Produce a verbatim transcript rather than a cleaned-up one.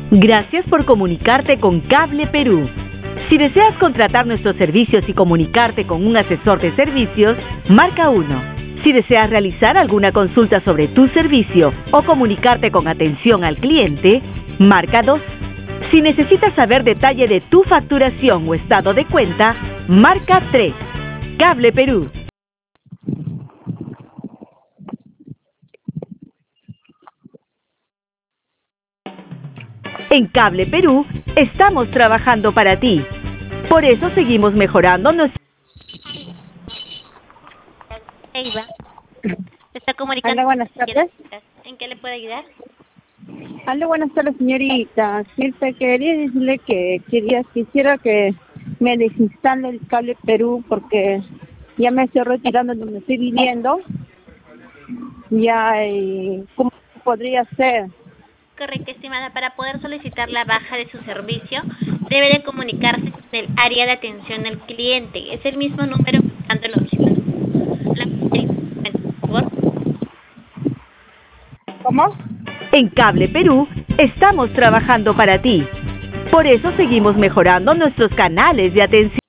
Gracias por comunicarte con Cable Perú. Si deseas contratar nuestros servicios y comunicarte con un asesor de servicios, marca uno. Si deseas realizar alguna consulta sobre tu servicio o comunicarte con atención al cliente, marca dos. Si necesitas saber detalle de tu facturación o estado de cuenta, marca tres. Cable Perú. En Cable Perú estamos trabajando para ti. Por eso seguimos mejorando nuestro... Eva, se está comunicando. Hola, buenas tardes. ¿En qué le puedo ayudar? Hola, buenas tardes, señorita. Siempre quería decirle que quería, quisiera que me desinstale el Cable Perú porque ya me estoy retirando de donde estoy viviendo. Ya, y ¿cómo podría ser? Correcto, estimada. Para poder solicitar la baja de su servicio, debe de comunicarse con el área de atención al cliente. Es el mismo número tanto la opción. ¿Cómo? En Cable Perú estamos trabajando para ti. Por eso seguimos mejorando nuestros canales de atención.